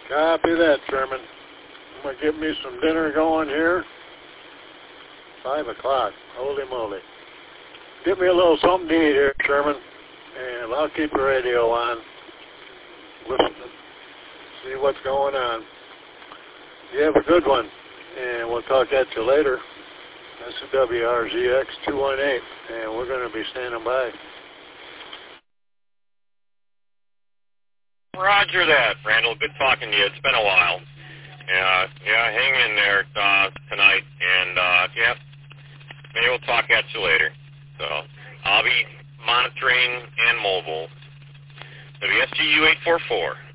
Copy that, Sherman. I'm going to get me some dinner going here. 5 o'clock. Holy moly. Get me a little something to eat here, Sherman, and I'll keep the radio on. Listen, see what's going on. You have a good one, and we'll talk at you later. That's the WRZX 218, and we're going to be standing by. Roger that, Randall. Good talking to you. It's been a while. Yeah, hang in there tonight, and maybe we'll talk at you later. So I'll be monitoring and mobile. WSGU 844.